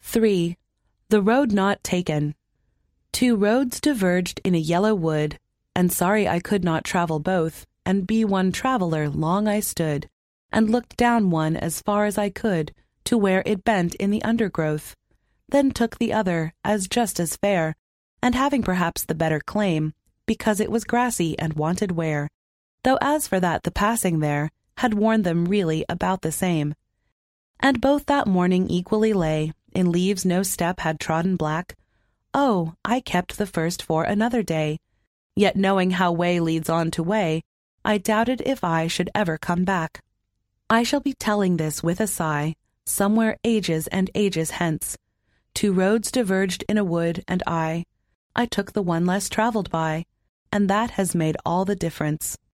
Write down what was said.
3. The road not taken. 2 roads diverged in a yellow wood, and sorry I could not travel both, and be one traveller long I stood, and looked down one as far as I could, to where it bent in the undergrowth, then took the other as just as fair, and having perhaps the better claim, because it was grassy and wanted wear, though as for that the passing there had worn them really about the same. And both that morning equally lay, in leaves no step had trodden black. Oh, I kept the first for another day, yet knowing how way leads on to way, I doubted if I should ever come back. I shall be telling this with a sigh, somewhere ages and ages hence. 2 roads diverged in a wood, and I took the one less travelled by, and that has made all the difference.